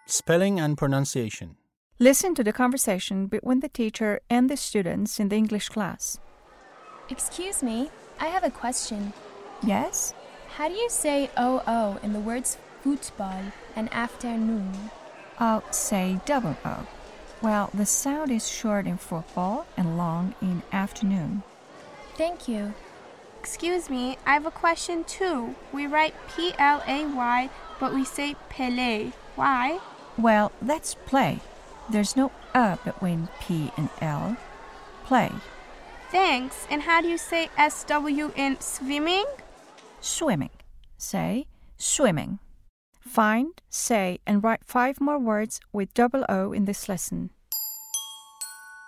Spelling and pronunciation. Listen to the conversation between the teacher and the students in the English class. Excuse me, I have a question. Yes? How do you say OO in the words football and afternoon? I'll say double O. Well, the sound is short in football and long in afternoon. Thank you. Excuse me, I have a question too. We write P-L-A-Y, but we say Pele. Why? Well, that's play. There's no between P and L. Play. Thanks. And how do you say S-W in swimming? Swimming. Say swimming. Find, say, and write 5 more words with double O in this lesson.